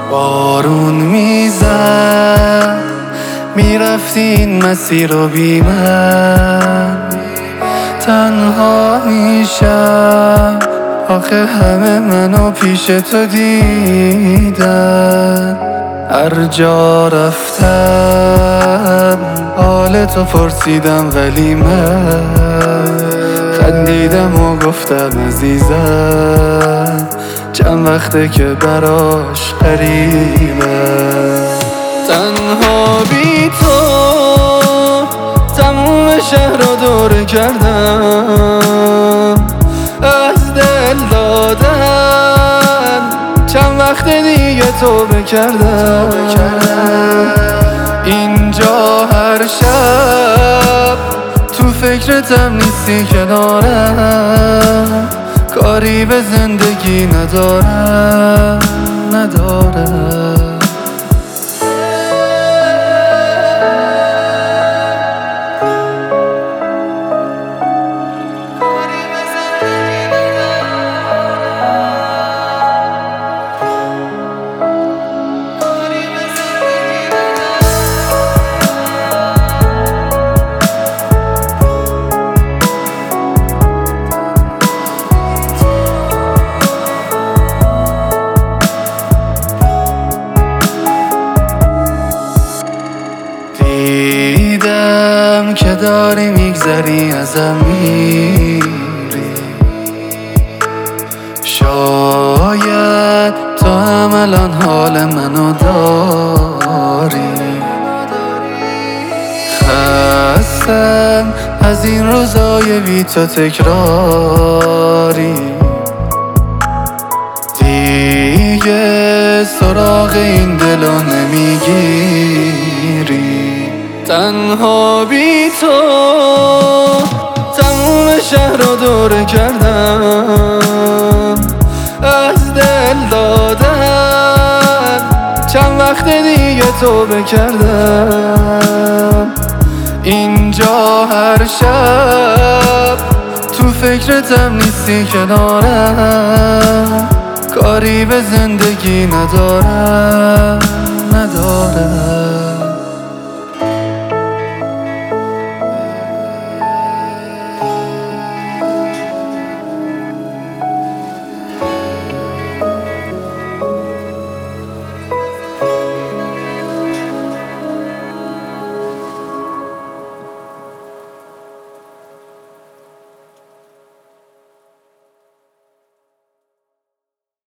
بارون میزد میرفتی این مسیر رو بی من، تنها میشم آخه همه منو پیش تو دیدن. هر جا رفتم حال تو پرسیدم ولی من خندیدم و گفتم عزیزم چند وقته که براش غریبم. تنها بی تو تموم شهر رو دور کردم، از دل دادن چند وقت دیگه توبه کردم. اینجا هر شب تو فکرتم نیستی کنارم، کاری به زندگی ندارم. دیدم که داری میگذری ازم میری، شاید تو هم الان حال منو داری. خستم از این روزای بی تو تکراری، دیگه سراغ این دلو نمیگیری. تنها بی تو تموم شهر رو دور کردم، از دل دادن چند وقت دیگه توبه کردم. اینجا هر شب تو فکرتم نیستی کنارم، کاری به زندگی ندارم.